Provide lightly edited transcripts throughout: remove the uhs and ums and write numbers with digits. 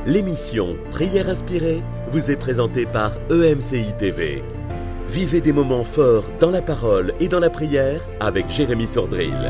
L'émission Prière inspirée vous est présentée par EMCI TV. Vivez des moments forts dans la parole et dans la prière avec Jérémy Sordrill.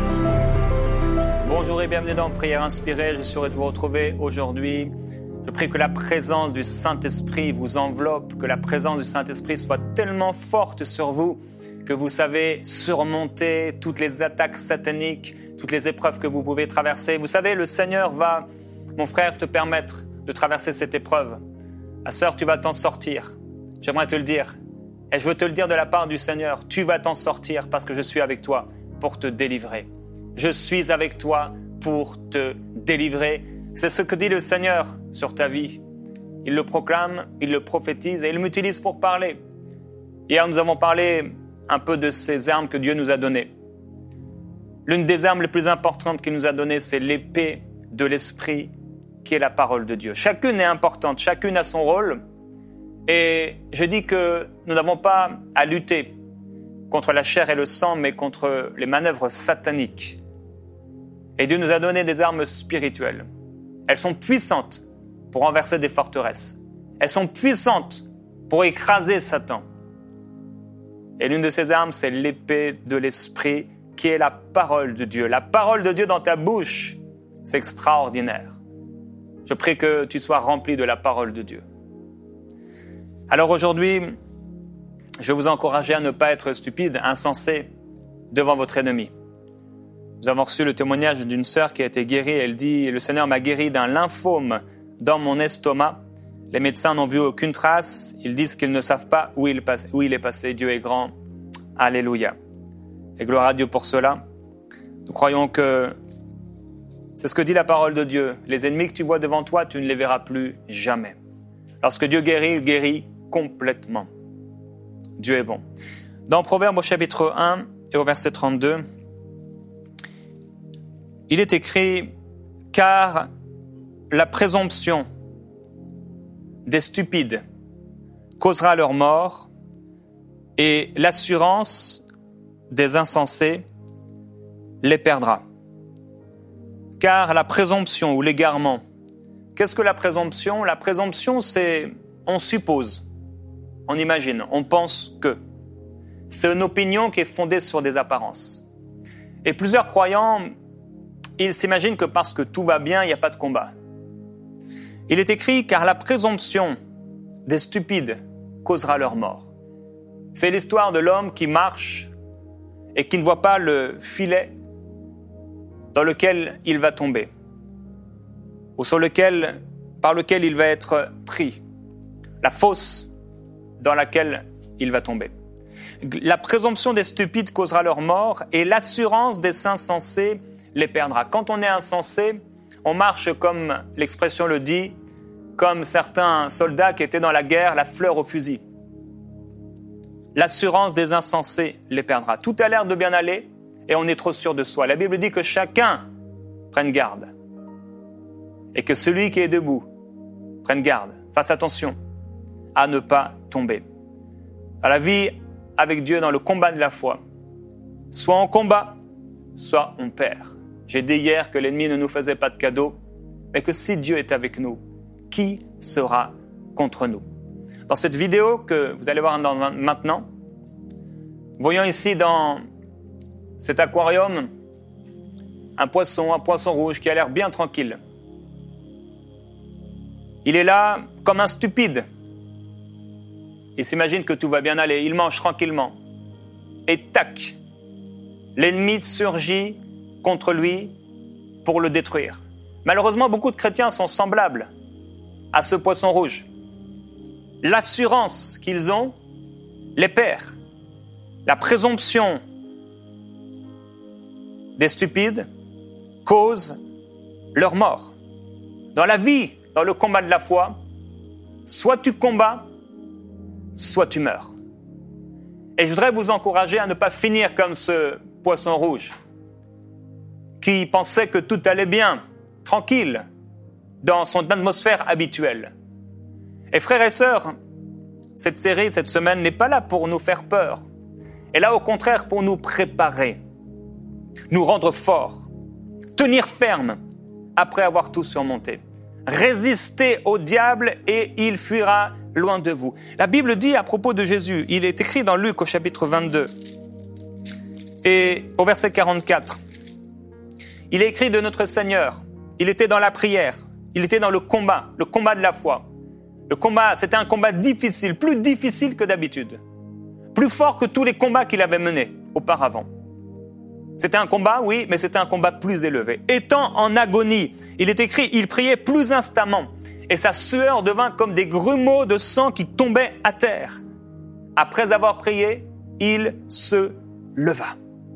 Bonjour et bienvenue dans Prière inspirée. Je suis heureux de vous retrouver aujourd'hui. Je prie que la présence du Saint-Esprit vous enveloppe, que la présence du Saint-Esprit soit tellement forte sur vous que vous savez surmonter toutes les attaques sataniques, toutes les épreuves que vous pouvez traverser. Vous savez, le Seigneur va, mon frère, te permettre de traverser cette épreuve. Ma sœur, tu vas t'en sortir. J'aimerais te le dire. Et je veux te le dire de la part du Seigneur. Tu vas t'en sortir parce que je suis avec toi pour te délivrer. Je suis avec toi pour te délivrer. C'est ce que dit le Seigneur sur ta vie. Il le proclame, il le prophétise et il m'utilise pour parler. Hier, nous avons parlé un peu de ces armes que Dieu nous a données. L'une des armes les plus importantes qu'il nous a données, c'est l'épée de l'Esprit, qui est la parole de Dieu. Chacune est importante, chacune a son rôle. Et je dis que nous n'avons pas à lutter contre la chair et le sang, mais contre les manœuvres sataniques. Et Dieu nous a donné des armes spirituelles. Elles sont puissantes pour renverser des forteresses. Elles sont puissantes pour écraser Satan. Et l'une de ces armes, c'est l'épée de l'Esprit, qui est la parole de Dieu. La parole de Dieu dans ta bouche, c'est extraordinaire. Je prie que tu sois rempli de la parole de Dieu. Alors aujourd'hui, je vais vous encourager à ne pas être stupide, insensé devant votre ennemi. Nous avons reçu le témoignage d'une sœur qui a été guérie. Elle dit « Le Seigneur m'a guéri d'un lymphome dans mon estomac. Les médecins n'ont vu aucune trace. Ils disent qu'ils ne savent pas où il est passé. Dieu est grand. Alléluia. » Et gloire à Dieu pour cela. Nous croyons que c'est ce que dit la parole de Dieu. Les ennemis que tu vois devant toi, tu ne les verras plus jamais. Lorsque Dieu guérit, il guérit complètement. Dieu est bon. Dans Proverbes au chapitre 1 et au verset 32, il est écrit « Car la présomption des stupides causera leur mort et l'assurance des insensés les perdra. » Car la présomption ou l'égarement, qu'est-ce que la présomption ? La présomption, c'est on suppose, on imagine, on pense que. C'est une opinion qui est fondée sur des apparences. Et plusieurs croyants, ils s'imaginent que parce que tout va bien, il n'y a pas de combat. Il est écrit « Car la présomption des stupides causera leur mort ». C'est l'histoire de l'homme qui marche et qui ne voit pas le filet dans lequel il va tomber, ou par lequel il va être pris, la fosse dans laquelle il va tomber. La présomption des stupides causera leur mort et l'assurance des insensés les perdra. Quand on est insensé, on marche comme l'expression le dit, comme certains soldats qui étaient dans la guerre, la fleur au fusil. L'assurance des insensés les perdra. Tout a l'air de bien aller et on est trop sûr de soi. La Bible dit que chacun prenne garde et que celui qui est debout prenne garde, fasse attention à ne pas tomber. Dans la vie avec Dieu, dans le combat de la foi, soit on combat, soit on perd. J'ai dit hier que l'ennemi ne nous faisait pas de cadeaux, mais que si Dieu est avec nous, qui sera contre nous ? Dans cette vidéo que vous allez voir maintenant, voyons ici dans cet aquarium un poisson rouge qui a l'air bien tranquille. Il est là comme un stupide. Il s'imagine que tout va bien aller, il mange tranquillement. Et tac, l'ennemi surgit contre lui pour le détruire. Malheureusement, beaucoup de chrétiens sont semblables à ce poisson rouge. L'assurance qu'ils ont les perd. La présomption des stupides cause leur mort. Dans la vie, dans le combat de la foi, soit tu combats, soit tu meurs. Et je voudrais vous encourager à ne pas finir comme ce poisson rouge qui pensait que tout allait bien, tranquille, dans son atmosphère habituelle. Et frères et sœurs, cette série, cette semaine n'est pas là pour nous faire peur. Elle est là au contraire pour nous préparer, nous rendre forts, tenir ferme après avoir tout surmonté. résistez au diable et il fuira loin de vous. La Bible dit à propos de Jésus, il est écrit dans Luc au chapitre 22 et au verset 44. Il est écrit de notre Seigneur, il était dans la prière, il était dans le combat de la foi. Le combat, c'était un combat difficile, plus difficile que d'habitude, plus fort que tous les combats qu'il avait menés auparavant. C'était un combat, oui, mais c'était un combat plus élevé. Étant en agonie, il est écrit, il priait plus instamment, et sa sueur devint comme des grumeaux de sang qui tombaient à terre. Après avoir prié, il se leva.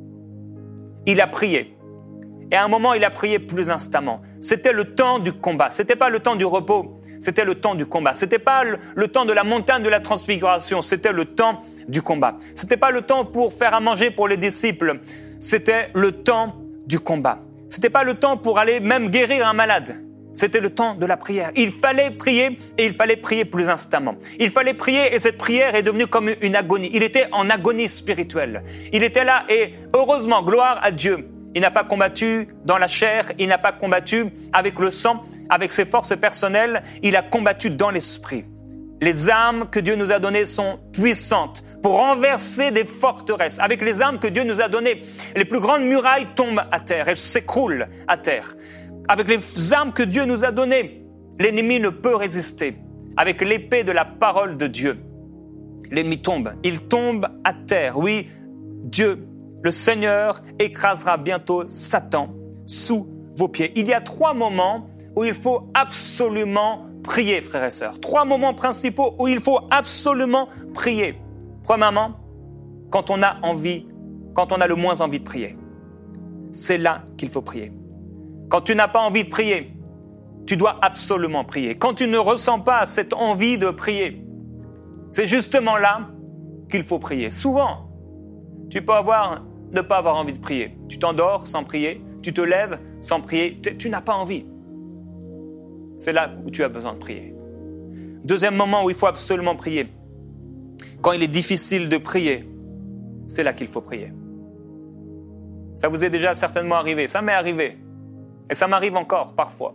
Il a prié. Et à un moment, il a prié plus instamment. C'était le temps du combat. C'était pas le temps du repos. C'était le temps du combat. C'était pas le temps de la montagne de la transfiguration. C'était le temps du combat. C'était pas le temps pour faire à manger pour les disciples. C'était le temps du combat. C'était pas le temps pour aller même guérir un malade. C'était le temps de la prière. Il fallait prier et il fallait prier plus instamment. Il fallait prier et cette prière est devenue comme une agonie. Il était en agonie spirituelle. Il était là et heureusement, gloire à Dieu. Il n'a pas combattu dans la chair, il n'a pas combattu avec le sang, avec ses forces personnelles, il a combattu dans l'esprit. Les armes que Dieu nous a données sont puissantes pour renverser des forteresses. Avec les armes que Dieu nous a données, les plus grandes murailles tombent à terre, elles s'écroulent à terre. Avec les armes que Dieu nous a données, l'ennemi ne peut résister. Avec l'épée de la parole de Dieu, l'ennemi tombe, il tombe à terre. Oui, Dieu, le Seigneur écrasera bientôt Satan sous vos pieds. Il y a 3 moments où il faut absolument prier, frères et sœurs. 3 moments principaux où il faut absolument prier. Premièrement, quand on a envie, quand on a le moins envie de prier. C'est là qu'il faut prier. Quand tu n'as pas envie de prier, tu dois absolument prier. Quand tu ne ressens pas cette envie de prier, c'est justement là qu'il faut prier. Souvent, tu peux ne pas avoir envie de prier. Tu t'endors sans prier, tu te lèves sans prier, tu n'as pas envie. C'est là où tu as besoin de prier. Deuxième moment où il faut absolument prier. Quand il est difficile de prier, c'est là qu'il faut prier. Ça vous est déjà certainement arrivé, ça m'est arrivé. Et ça m'arrive encore parfois.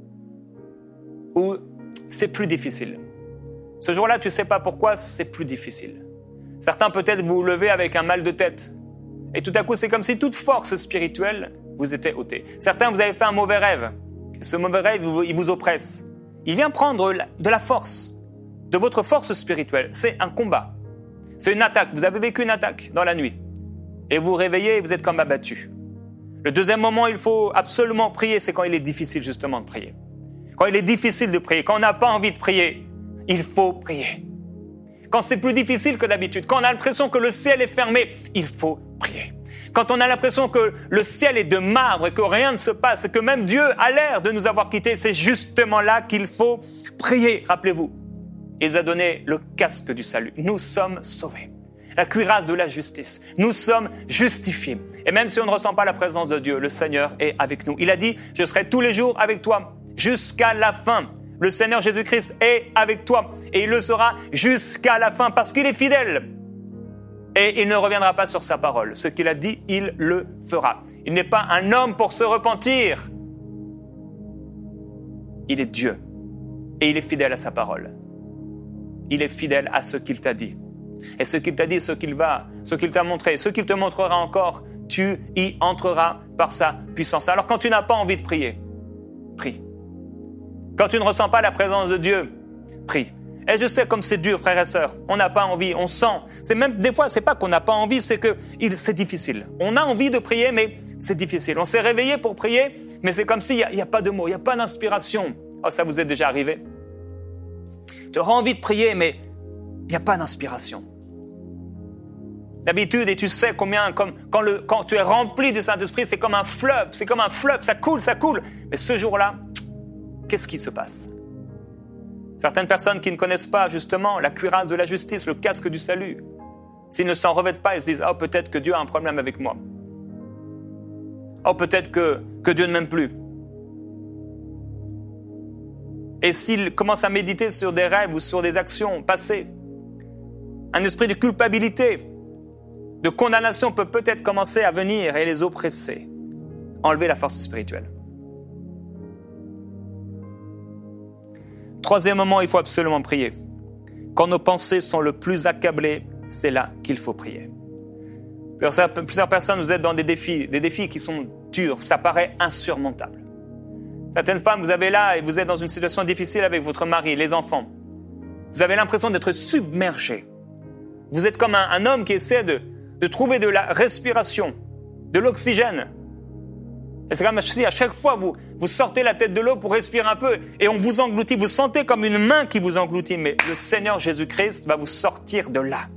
Où c'est plus difficile. Ce jour-là, tu ne sais pas pourquoi, c'est plus difficile. Certains peut-être vous levez avec un mal de tête. Et tout à coup, c'est comme si toute force spirituelle vous était ôtée. Certains, vous avez fait un mauvais rêve. Et ce mauvais rêve, il vous oppresse. Il vient prendre de la force, de votre force spirituelle. C'est un combat. C'est une attaque. Vous avez vécu une attaque dans la nuit. Et vous vous réveillez et vous êtes comme abattu. Le deuxième moment, il faut absolument prier, c'est quand il est difficile justement de prier. Quand il est difficile de prier, quand on n'a pas envie de prier, il faut prier. Quand c'est plus difficile que d'habitude, quand on a l'impression que le ciel est fermé, il faut prier. Quand on a l'impression que le ciel est de marbre et que rien ne se passe et que même Dieu a l'air de nous avoir quittés, c'est justement là qu'il faut prier. Rappelez-vous, il nous a donné le casque du salut. Nous sommes sauvés. La cuirasse de la justice. Nous sommes justifiés. Et même si on ne ressent pas la présence de Dieu, le Seigneur est avec nous. Il a dit, je serai tous les jours avec toi jusqu'à la fin. Le Seigneur Jésus-Christ est avec toi et il le sera jusqu'à la fin parce qu'il est fidèle. Et il ne reviendra pas sur sa parole. Ce qu'il a dit, il le fera. Il n'est pas un homme pour se repentir. Il est Dieu et il est fidèle à sa parole. Il est fidèle à ce qu'il t'a dit. Et ce qu'il t'a dit, ce qu'il t'a montré, ce qu'il te montrera encore, tu y entreras par sa puissance. Alors quand tu n'as pas envie de prier, prie. Quand tu ne ressens pas la présence de Dieu, prie. Et je sais comme c'est dur, frères et sœurs. On n'a pas envie, on sent. C'est même des fois, c'est pas qu'on n'a pas envie, c'est que c'est difficile. On a envie de prier, mais c'est difficile. On s'est réveillé pour prier, mais c'est comme s'il n'y a pas de mots, il n'y a pas d'inspiration. Oh, ça vous est déjà arrivé? Tu auras envie de prier, mais il n'y a pas d'inspiration. D'habitude, et tu sais combien, quand tu es rempli du Saint-Esprit, c'est comme un fleuve, ça coule. Mais ce jour-là, qu'est-ce qui se passe? Certaines personnes qui ne connaissent pas justement la cuirasse de la justice, le casque du salut, s'ils ne s'en revêtent pas, ils se disent « Oh, peut-être que Dieu a un problème avec moi. Oh, peut-être que Dieu ne m'aime plus. » Et s'ils commencent à méditer sur des rêves ou sur des actions passées, un esprit de culpabilité, de condamnation peut peut-être commencer à venir et les oppresser, enlever la force spirituelle. Troisièmement, il faut absolument prier. Quand nos pensées sont le plus accablées, c'est là qu'il faut prier. Plusieurs personnes, vous êtes dans des défis qui sont durs, ça paraît insurmontable. Certaines femmes, vous êtes dans une situation difficile avec votre mari, les enfants. Vous avez l'impression d'être submergé. Vous êtes comme un homme qui essaie de trouver de la respiration, de l'oxygène. Et c'est comme si à chaque fois vous sortez la tête de l'eau pour respirer un peu et on vous engloutit. Vous sentez comme une main qui vous engloutit, mais le Seigneur Jésus-Christ va vous sortir de là.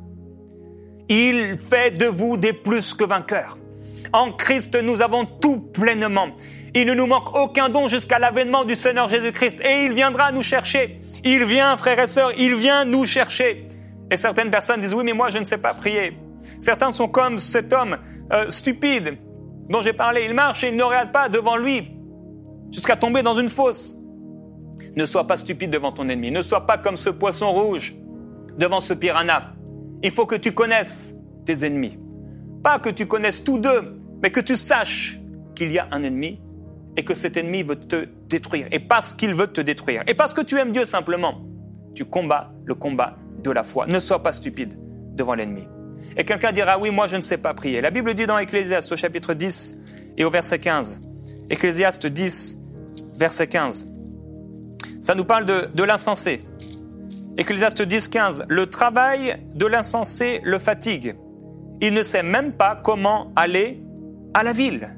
Il fait de vous des plus que vainqueurs. En Christ, nous avons tout pleinement. Il ne nous manque aucun don jusqu'à l'avènement du Seigneur Jésus-Christ. Et il viendra nous chercher. Il vient, frères et sœurs, il vient nous chercher. Et certaines personnes disent, oui, mais moi, je ne sais pas prier. Certains sont comme cet homme stupide dont j'ai parlé. Il marche et il ne regarde pas devant lui jusqu'à tomber dans une fosse. Ne sois pas stupide devant ton ennemi. Ne sois pas comme ce poisson rouge devant ce piranha. Il faut que tu connaisses tes ennemis. Pas que tu connaisses tous deux, mais que tu saches qu'il y a un ennemi et que cet ennemi veut te détruire. Et parce qu'il veut te détruire, et parce que tu aimes Dieu simplement, tu combats le combat de la foi. Ne sois pas stupide devant l'ennemi. Et quelqu'un dira, oui, moi je ne sais pas prier. La Bible dit dans Ecclésiaste au chapitre 10 et au verset 15. Ecclésiaste 10, verset 15. Ça nous parle de l'insensé. Ecclésiaste 10, 15. Le travail de l'insensé le fatigue. Il ne sait même pas comment aller à la ville.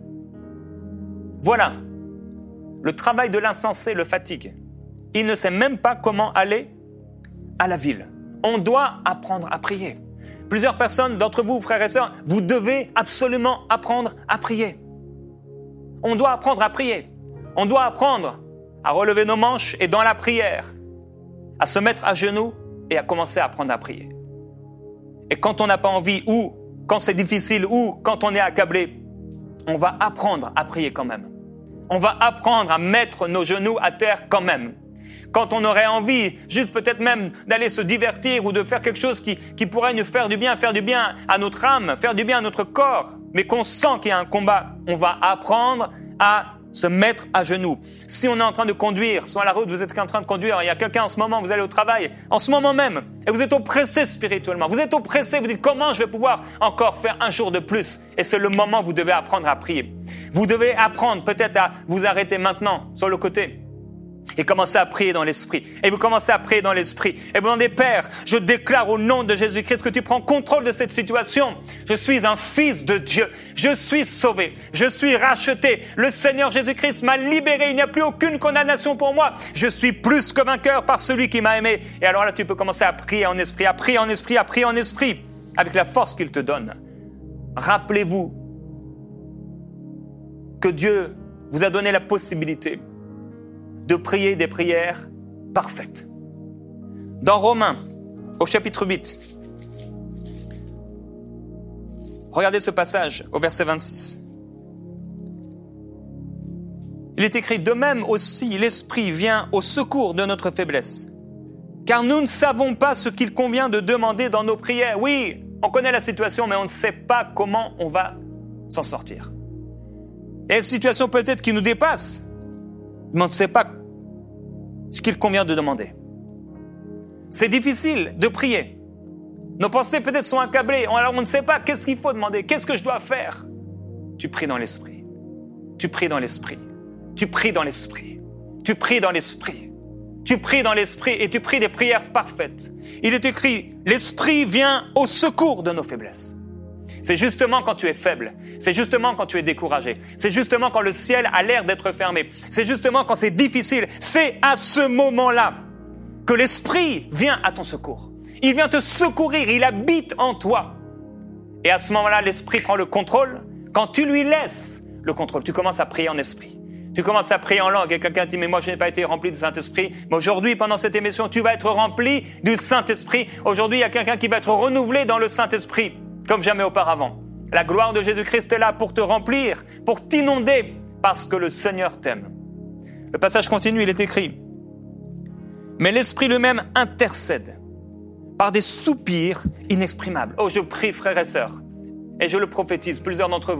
Voilà. Le travail de l'insensé le fatigue. Il ne sait même pas comment aller à la ville. On doit apprendre à prier. Plusieurs personnes d'entre vous, frères et sœurs, vous devez absolument apprendre à prier. On doit apprendre à prier. On doit apprendre à relever nos manches et dans la prière, à se mettre à genoux et à commencer à apprendre à prier. Et quand on n'a pas envie, ou quand c'est difficile, ou quand on est accablé, on va apprendre à prier quand même. On va apprendre à mettre nos genoux à terre quand même. Quand on aurait envie, juste peut-être même d'aller se divertir ou de faire quelque chose qui pourrait nous faire du bien à notre âme, faire du bien à notre corps, mais qu'on sent qu'il y a un combat, on va apprendre à se mettre à genoux. Si on est en train de conduire, sur la route, vous êtes en train de conduire, il y a quelqu'un en ce moment, vous allez au travail, en ce moment même, et vous êtes oppressé spirituellement, vous êtes oppressé, vous dites comment je vais pouvoir encore faire un jour de plus? Et c'est le moment où vous devez apprendre à prier. Vous devez apprendre peut-être à vous arrêter maintenant, sur le côté, et commencez à prier dans l'esprit. Et vous commencez à prier dans l'esprit. Et vous demandez, Père, je déclare au nom de Jésus-Christ que tu prends contrôle de cette situation. Je suis un fils de Dieu. Je suis sauvé. Je suis racheté. Le Seigneur Jésus-Christ m'a libéré. Il n'y a plus aucune condamnation pour moi. Je suis plus que vainqueur par celui qui m'a aimé. Et alors là, tu peux commencer à prier en esprit, à prier en esprit, à prier en esprit, avec la force qu'il te donne. Rappelez-vous que Dieu vous a donné la possibilité de prier des prières parfaites. Dans Romains, au chapitre 8, regardez ce passage au verset 26. Il est écrit, de même aussi l'Esprit vient au secours de notre faiblesse, car nous ne savons pas ce qu'il convient de demander dans nos prières. Oui, on connaît la situation, mais on ne sait pas comment on va s'en sortir. Il y a une situation peut-être qui nous dépasse, mais on ne sait pas ce qu'il convient de demander. C'est difficile de prier. Nos pensées peut-être sont accablées. Alors on ne sait pas qu'est-ce qu'il faut demander, qu'est-ce que je dois faire. Tu pries dans l'esprit. Tu pries dans l'esprit. Tu pries dans l'esprit. Tu pries dans l'esprit. Tu pries dans l'esprit et tu pries des prières parfaites. Il est écrit, l'esprit vient au secours de nos faiblesses. C'est justement quand tu es faible, c'est justement quand tu es découragé, c'est justement quand le ciel a l'air d'être fermé, c'est justement quand c'est difficile, c'est à ce moment-là que l'Esprit vient à ton secours. Il vient te secourir, il habite en toi. Et à ce moment-là, l'Esprit prend le contrôle. Quand tu lui laisses le contrôle, tu commences à prier en esprit. Tu commences à prier en langue et quelqu'un dit « mais moi je n'ai pas été rempli du Saint-Esprit ». Mais aujourd'hui, pendant cette émission, tu vas être rempli du Saint-Esprit. Aujourd'hui, il y a quelqu'un qui va être renouvelé dans le Saint-Esprit. Comme jamais auparavant. La gloire de Jésus-Christ est là pour te remplir, pour t'inonder, parce que le Seigneur t'aime. Le passage continue, il est écrit. Mais l'Esprit lui-même intercède par des soupirs inexprimables. Oh, je prie, frères et sœurs, et je le prophétise, plusieurs d'entre vous.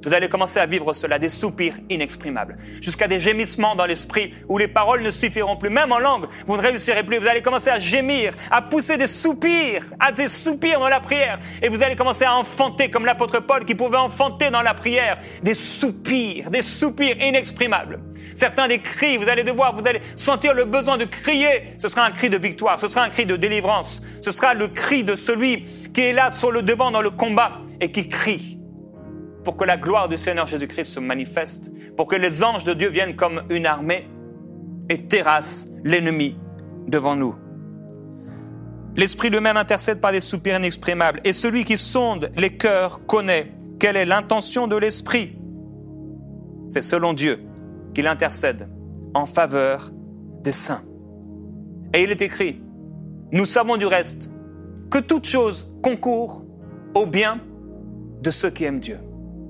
Vous allez commencer à vivre cela, des soupirs inexprimables, jusqu'à des gémissements dans l'esprit où les paroles ne suffiront plus. Même en langue, vous ne réussirez plus. Vous allez commencer à gémir, à pousser des soupirs dans la prière. Et vous allez commencer à enfanter, comme l'apôtre Paul qui pouvait enfanter dans la prière, des soupirs inexprimables. Certains des cris, vous allez sentir le besoin de crier. Ce sera un cri de victoire, ce sera un cri de délivrance. Ce sera le cri de celui qui est là sur le devant dans le combat et qui crie pour que la gloire du Seigneur Jésus-Christ se manifeste, pour que les anges de Dieu viennent comme une armée et terrassent l'ennemi devant nous. L'Esprit lui-même intercède par des soupirs inexprimables, et celui qui sonde les cœurs connaît quelle est l'intention de l'Esprit. C'est selon Dieu qu'il intercède en faveur des saints. Et il est écrit, nous savons du reste que toute chose concourt au bien de ceux qui aiment Dieu.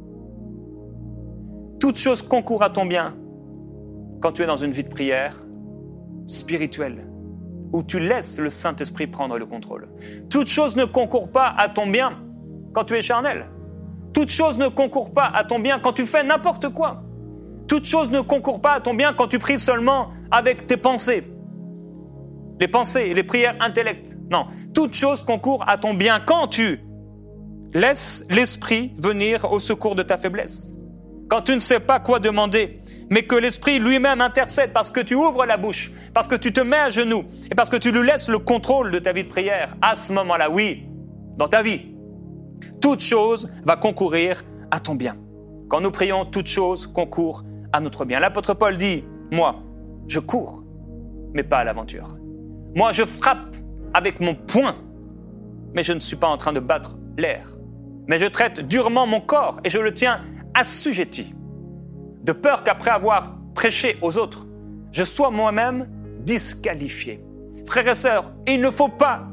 Toute chose concourt à ton bien quand tu es dans une vie de prière spirituelle, où tu laisses le Saint-Esprit prendre le contrôle. Toute chose ne concourt pas à ton bien quand tu es charnel. Toute chose ne concourt pas à ton bien quand tu fais n'importe quoi. Toute chose ne concourt pas à ton bien quand tu pries seulement avec tes pensées. Les pensées et les prières intellects. Non, toute chose concourt à ton bien quand tu laisses l'Esprit venir au secours de ta faiblesse. Quand tu ne sais pas quoi demander, mais que l'Esprit lui-même intercède parce que tu ouvres la bouche, parce que tu te mets à genoux et parce que tu lui laisses le contrôle de ta vie de prière, à ce moment-là, oui, dans ta vie, toute chose va concourir à ton bien. Quand nous prions, toute chose concourt à notre bien. L'apôtre Paul dit, moi, je cours, mais pas à l'aventure. Moi, je frappe avec mon poing, mais je ne suis pas en train de battre l'air. Mais je traite durement mon corps et je le tiens assujetti, de peur qu'après avoir prêché aux autres, je sois moi-même disqualifié. Frères et sœurs, il ne faut pas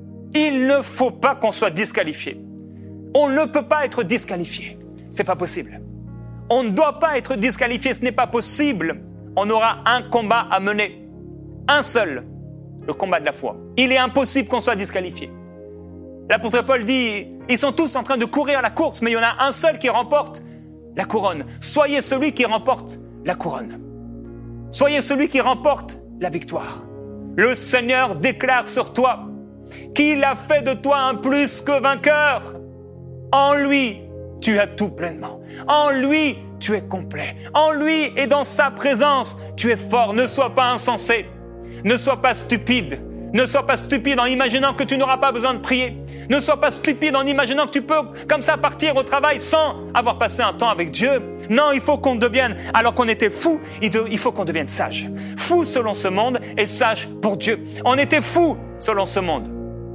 qu'on soit disqualifié. On ne peut pas être disqualifié. C'est pas possible. On ne doit pas être disqualifié, ce n'est pas possible. On aura un combat à mener. Un seul, le combat de la foi. Il est impossible qu'on soit disqualifié. L'apôtre Paul dit, ils sont tous en train de courir la course, mais il y en a un seul qui remporte la couronne. Soyez celui qui remporte la couronne. Soyez celui qui remporte la victoire. Le Seigneur déclare sur toi qu'il a fait de toi un plus que vainqueur. En lui, tu as tout pleinement. En lui, tu es complet. En lui et dans sa présence, tu es fort. Ne sois pas insensé. Ne sois pas stupide. Ne sois pas stupide en imaginant que tu n'auras pas besoin de prier. Ne sois pas stupide en imaginant que tu peux comme ça partir au travail sans avoir passé un temps avec Dieu. Non, il faut qu'on devienne, alors qu'on était fou, il faut qu'on devienne sage. Fou selon ce monde et sage pour Dieu. On était fou selon ce monde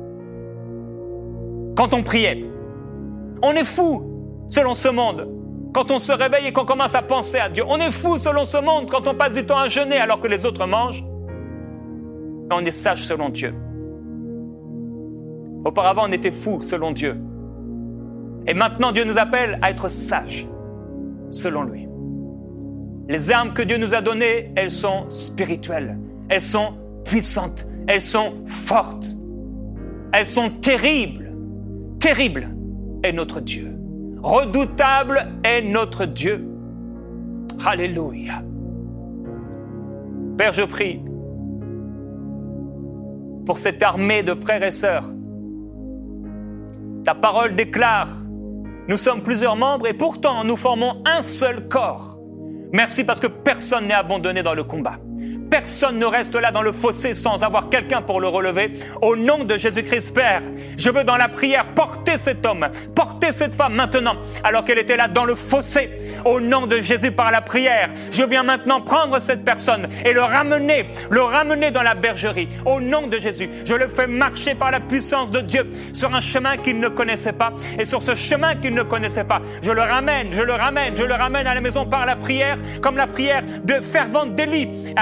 quand on priait. On est fou selon ce monde quand on se réveille et qu'on commence à penser à Dieu. On est fou selon ce monde quand on passe du temps à jeûner alors que les autres mangent. On est sage selon Dieu. Auparavant, on était fou selon Dieu. Et maintenant, Dieu nous appelle à être sages selon lui. Les armes que Dieu nous a données, elles sont spirituelles. Elles sont puissantes. Elles sont fortes. Elles sont terribles. Terrible est notre Dieu. Redoutable est notre Dieu. Alléluia. Père, je prie pour cette armée de frères et sœurs. Ta parole déclare, nous sommes plusieurs membres et pourtant nous formons un seul corps. Merci parce que personne n'est abandonné dans le combat. Personne ne reste là dans le fossé sans avoir quelqu'un pour le relever. Au nom de Jésus-Christ, Père, je veux dans la prière porter cet homme, porter cette femme maintenant, alors qu'elle était là dans le fossé. Au nom de Jésus, par la prière, je viens maintenant prendre cette personne et le ramener dans la bergerie. Au nom de Jésus, je le fais marcher par la puissance de Dieu sur un chemin qu'il ne connaissait pas. Et sur ce chemin qu'il ne connaissait pas, je le ramène à la maison par la prière, comme la prière de fervente d'Élie avait une grande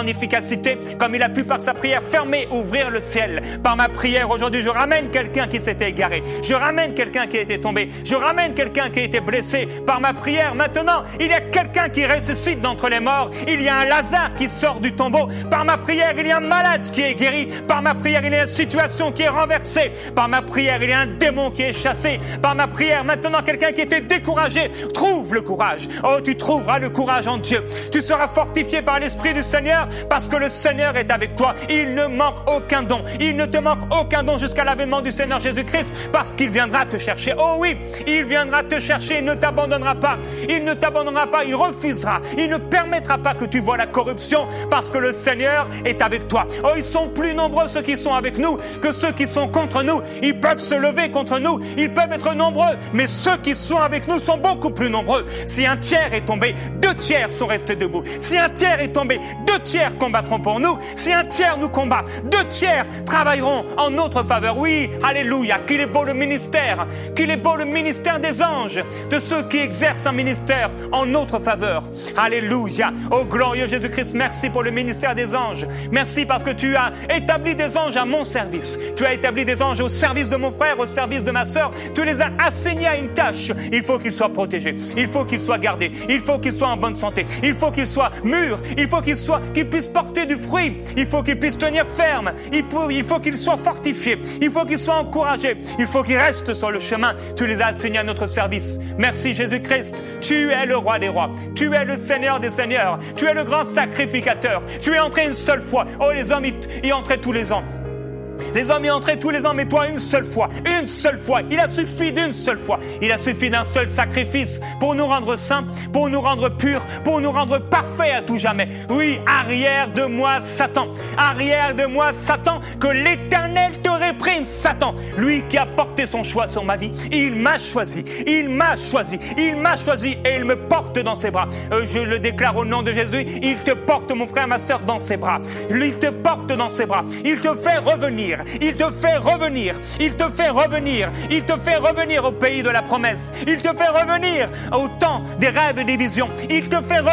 en efficacité, comme il a pu par sa prière fermer, ouvrir le ciel. Par ma prière aujourd'hui, je ramène quelqu'un qui s'était égaré. Je ramène quelqu'un qui était tombé. Je ramène quelqu'un qui était blessé. Par ma prière, maintenant, il y a quelqu'un qui ressuscite d'entre les morts. Il y a un Lazare qui sort du tombeau. Par ma prière, il y a un malade qui est guéri. Par ma prière, il y a une situation qui est renversée. Par ma prière, il y a un démon qui est chassé. Par ma prière, maintenant, quelqu'un qui était découragé trouve le courage. Oh, tu trouveras le courage en Dieu. Tu seras fortifié par l'Esprit du Seigneur parce que le Seigneur est avec toi. Il ne manque aucun don. Il ne te manque aucun don jusqu'à l'avènement du Seigneur Jésus-Christ parce qu'il viendra te chercher. Oh oui, il viendra te chercher. Il ne t'abandonnera pas. Il ne t'abandonnera pas. Il refusera. Il ne permettra pas que tu vois la corruption parce que le Seigneur est avec toi. Oh, ils sont plus nombreux ceux qui sont avec nous que ceux qui sont contre nous. Ils peuvent se lever contre nous. Ils peuvent être nombreux. Mais ceux qui sont avec nous sont beaucoup plus nombreux. Si un tiers est tombé, 2 tiers sont restés debout. Si un tiers est tombé, 2 tiers combattront pour nous. Si un tiers nous combat, 2 tiers travailleront en notre faveur. Oui, alléluia, qu'il est beau le ministère, qu'il est beau le ministère des anges, de ceux qui exercent un ministère en notre faveur. Alléluia, oh glorieux Jésus-Christ, merci pour le ministère des anges. Merci parce que tu as établi des anges à mon service. Tu as établi des anges au service de mon frère, au service de ma sœur. Tu les as assignés à une tâche. Il faut qu'ils soient protégés. Il faut qu'ils soient gardés. Il faut qu'ils soient en bonne santé. Il faut qu'ils soient mûrs. Il faut qu'ils puissent porter du fruit. Il faut qu'ils puissent tenir ferme. Il faut qu'ils soient fortifiés. Il faut qu'ils soient encouragés. Il faut qu'ils restent sur le chemin. Tu les as assignés à notre service. Merci Jésus-Christ. Tu es le roi des rois. Tu es le Seigneur des seigneurs. Tu es le grand sacrificateur. Tu es entré une seule fois. Oh, les hommes y entraient tous les ans. Les hommes y entraient tous les ans, mais toi une seule fois. Une seule fois. Il a suffi d'une seule fois. Il a suffi d'un seul sacrifice pour nous rendre saints, pour nous rendre purs, pour nous rendre parfaits à tout jamais. Oui, arrière de moi Satan. Arrière de moi Satan. Que l'Éternel te réprime, Satan. Lui qui a porté son choix sur ma vie. Il m'a choisi. Il m'a choisi. Il m'a choisi et il me porte dans ses bras. Je le déclare au nom de Jésus. Il te porte, mon frère, ma sœur, dans ses bras. Il te porte dans ses bras. Il te fait revenir. Il te fait revenir, il te fait revenir, il te fait revenir au pays de la promesse, il te fait revenir au temps des rêves et des visions, il te fait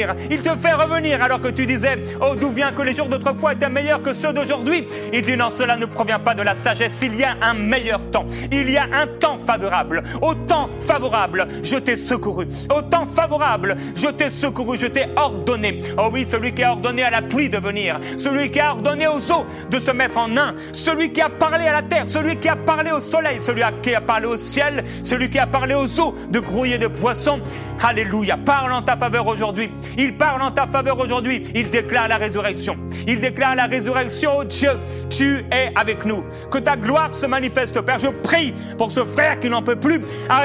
revenir alors que tu disais, oh d'où vient que les jours d'autrefois étaient meilleurs que ceux d'aujourd'hui. Il dit non, cela ne provient pas de la sagesse, il y a un meilleur temps, il y a un temps favorable, au temps favorable je t'ai secouru, au temps favorable je t'ai secouru, je t'ai ordonné, oh oui, celui qui a ordonné à la pluie de venir, celui qui a ordonné aux eaux de se mettre en un, celui qui a parlé à la terre, celui qui a parlé au soleil, celui qui a parlé au ciel, celui qui a parlé aux eaux de grouiller de poissons. Alléluia, parle en ta faveur aujourd'hui. Il parle en ta faveur aujourd'hui. Il déclare la résurrection. Il déclare la résurrection. Oh Dieu, tu es avec nous. Que ta gloire se manifeste, Père. Je prie pour ce frère qui n'en peut plus.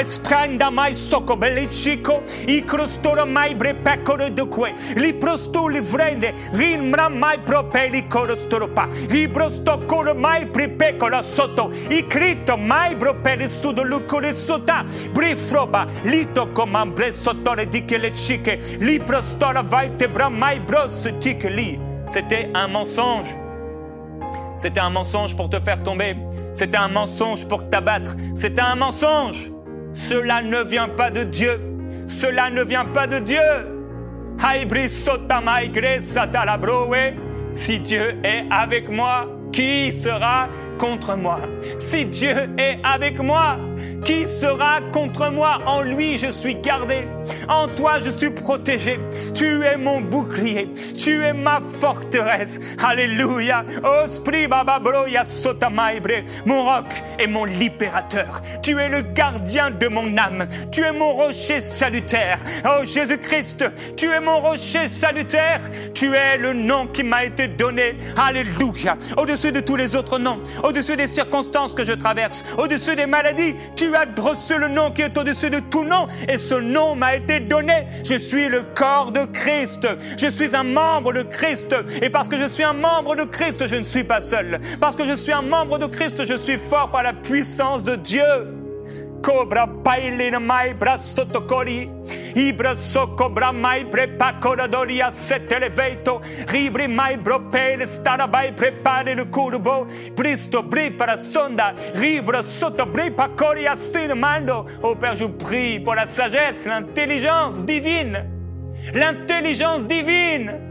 Mai pripecola sotto I crito mai bro per il sudo lucore sota brifroba lito comambre sotto le diche le chique li prostora vaite bra mai bros tique li. C'était un mensonge. C'était un mensonge pour te faire tomber. C'était un mensonge pour t'abattre. C'était un mensonge. Cela ne vient pas de Dieu. Cela ne vient pas de Dieu. Haibri sota mai gresa la broe. Si Dieu est avec moi, qui sera contre moi? Si Dieu est avec moi, qui sera contre moi? En lui, je suis gardé. En toi, je suis protégé. Tu es mon bouclier. Tu es ma forteresse. Alléluia. Ospri bababroya sotamaibre. Mon roc et mon libérateur. Tu es le gardien de mon âme. Tu es mon rocher salutaire. Oh Jésus-Christ, tu es mon rocher salutaire. Tu es le nom qui m'a été donné. Alléluia. Au-dessus de tous les autres noms, au-dessus des circonstances que je traverse, au-dessus des maladies, tu as reçu le nom qui est au-dessus de tout nom et ce nom m'a été donné. Je suis le corps de Christ. Je suis un membre de Christ et parce que je suis un membre de Christ, je ne suis pas seul. Parce que je suis un membre de Christ, je suis fort par la puissance de Dieu. Cobra pailina mai brassotocori Ibra socobra mai prepacoradoria set elevato Ribri mai bropele stara mai prepare le curbo Bristo bri para sonda Rivra sotto bri pacoria sinemando. Oh Père, je prie pour la sagesse, l'intelligence divine. L'intelligence divine.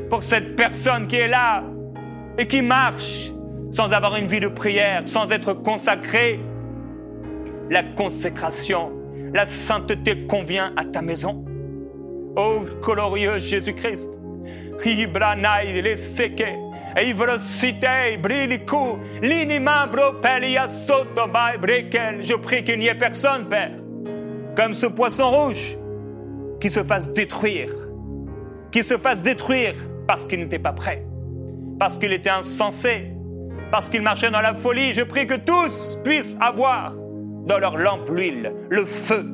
pour cette personne qui est là et qui marche sans avoir une vie de prière, sans être consacré. La consécration, la sainteté convient à ta maison. Ô glorieux Jésus-Christ, Ibranaï les seke, Ivrosite, Briliku, Linimabro, Pelia Sotobai, Brekel. Je prie qu'il n'y ait personne, Père, comme ce poisson rouge, qui se fasse détruire parce qu'il n'était pas prêt, parce qu'il était insensé, parce qu'il marchait dans la folie. Je prie que tous puissent avoir dans leur lampe l'huile, le feu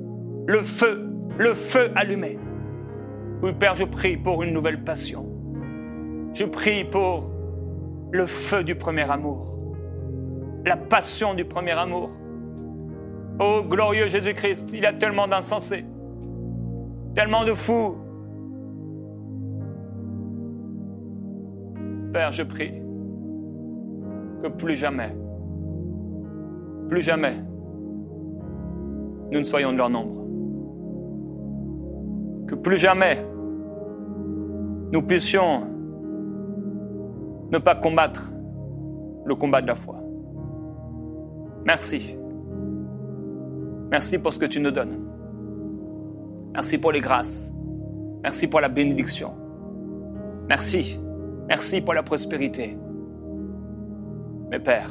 allumé. Oui, Père, je prie pour une nouvelle passion. Je prie pour le feu du premier amour, la passion du premier amour. Oh, glorieux Jésus-Christ, il y a tellement d'insensés, tellement de fous. Père, je prie que plus jamais, nous ne soyons de leur nombre. Que plus jamais, nous puissions ne pas combattre le combat de la foi. Merci. Merci pour ce que tu nous donnes. Merci pour les grâces. Merci pour la bénédiction. Merci. Merci pour la prospérité. Mais Père,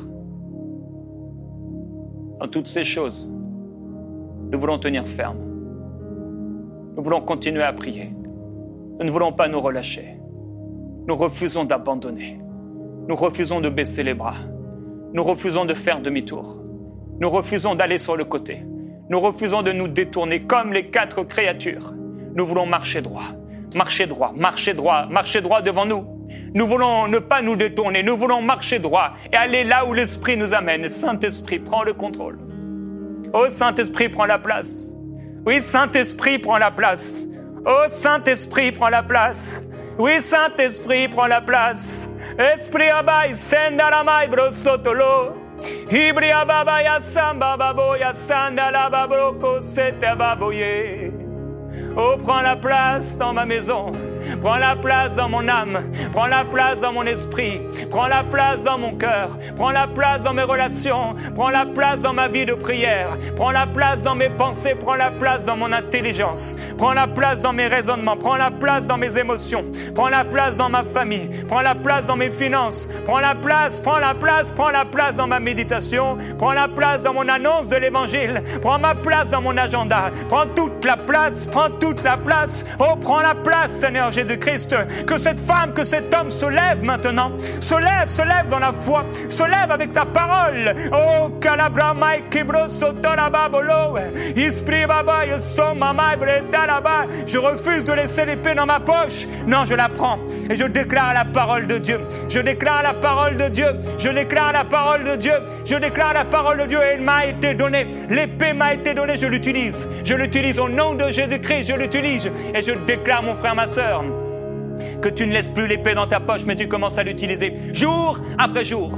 dans toutes ces choses, nous voulons tenir ferme. Nous voulons continuer à prier. Nous ne voulons pas nous relâcher. Nous refusons d'abandonner. Nous refusons de baisser les bras. Nous refusons de faire demi-tour. Nous refusons d'aller sur le côté. Nous refusons de nous détourner comme les 4 créatures. Nous voulons marcher droit. Marcher droit, marcher droit, marcher droit devant nous. Nous voulons ne pas nous détourner. Nous voulons marcher droit et aller là où l'Esprit nous amène. Saint-Esprit, prends le contrôle. Oh, Saint-Esprit, prends la place. Oui, Saint-Esprit, prends la place. Oh, Saint-Esprit, prends la place. Oui, Saint-Esprit, prends la place. Esprit abai, sendaramai brosotolo. Ibri ababaya samba baboya sandala babroko sete baboye. Oh, prends la place dans ma maison. Prends la place dans mon âme. Prends la place dans mon esprit. Prends la place dans mon cœur. Prends la place dans mes relations. Prends la place dans ma vie de prière. Prends la place dans mes pensées. Prends la place dans mon intelligence. Prends la place dans mes raisonnements. Prends la place dans mes émotions. Prends la place dans ma famille. Prends la place dans mes finances. Prends la place dans ma méditation. Prends la place dans mon annonce de l'évangile. Prends ma place dans mon agenda. Prends toute la place. Oh, prends la place, Seigneur Jésus-Christ. Que cette femme, que cet homme se lève maintenant. Se lève dans la foi. Se lève avec ta parole. Oh, kalabramai kibrosotorababolo. Ispri baba yesomamai bretalaba. Je refuse de laisser l'épée dans ma poche. Non, je la prends. Et je déclare la parole de Dieu. Je déclare la parole de Dieu. Je déclare la parole de Dieu. Je déclare la parole de Dieu. Et elle m'a été donnée. L'épée m'a été donnée. Je l'utilise. Je l'utilise au nom de Jésus-Christ. Je l'utilise. Et je déclare, mon frère, ma sœur, que tu ne laisses plus l'épée dans ta poche, mais tu commences à l'utiliser jour après jour.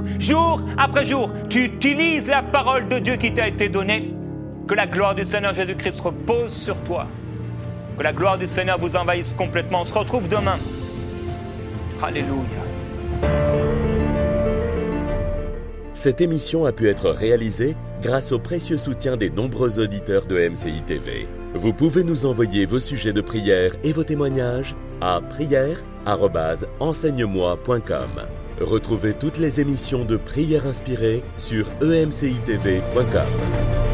Tu utilises la parole de Dieu qui t'a été donnée. Que la gloire du Seigneur Jésus-Christ repose sur toi. Que la gloire du Seigneur vous envahisse complètement. On se retrouve demain. Alléluia. Cette émission a pu être réalisée grâce au précieux soutien des nombreux auditeurs de MCI TV. Vous pouvez nous envoyer vos sujets de prière et vos témoignages à prière@enseigne-moi.com. Retrouvez toutes les émissions de Prière Inspirée sur emcitv.com.